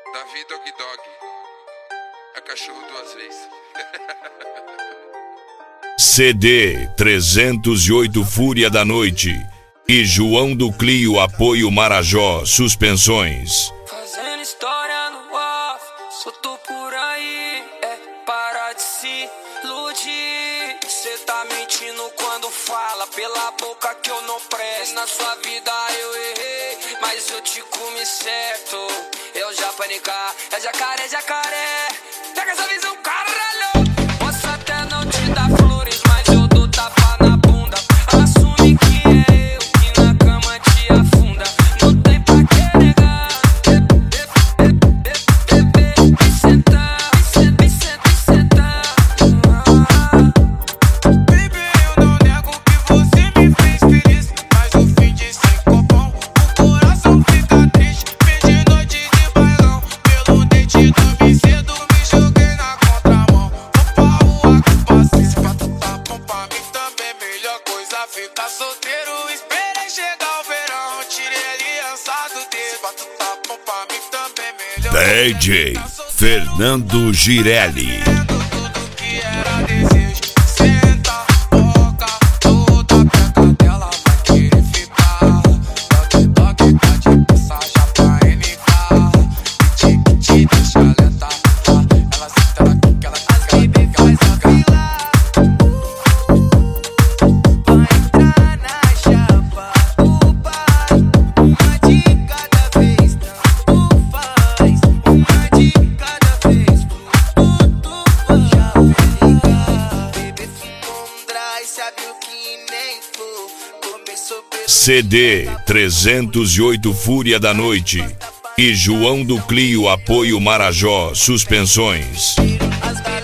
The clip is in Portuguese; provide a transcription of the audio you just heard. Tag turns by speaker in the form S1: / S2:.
S1: Davi Dog Dog. É cachorro duas vezes.
S2: CD 308 Fúria da Noite e João do Clio Apoio Marajó Suspensões.
S3: Fazendo história no off, solto por aí, para de se iludir. Cê tá mentindo quando fala pela boca que eu não presto. Na sua vida eu errei, mas eu te comi certo. Eu já panicar, é jacaré, jacaré. Pega essa visão, caralho. Posso até não te dar flores, mas eu dou tapa na bunda. Assume que é eu que na cama te afunda. Não tem pra que negar. Vem sentar, vem sentar.
S4: Baby, eu não nego que você me fez feliz, mas o fim de ficou bom. O coração fica triste, fim de noite de bailão. Pelo dente dormi cedo, me joguei na contramão. Vou pra rua com paciência, pra tu tá bom pra mim também. Melhor coisa ficar solteiro. Esperei chegar o verão, tirei aliança do dedo. Pra tu tá bom pra mim também. Melhor
S2: DJ Fernando Girelli.
S4: tudo que era desejo. Senta, boca, toda peca dela vai querer ficar. Dog, dog, tá de passagem pra NK. Te deixa lenta. Ela senta, ela quica, ela quica, ela quica.
S3: Vai entrar na chapa, o pai. Uma de cada vez, tanto faz. Uma de cada vez, tudo já vem ligar. Bebê fumou dry, sabe o que nem for. Começou pelo
S2: CD 308 Fúria da Noite e João do Clio Apoio Marajó Suspensões.
S3: as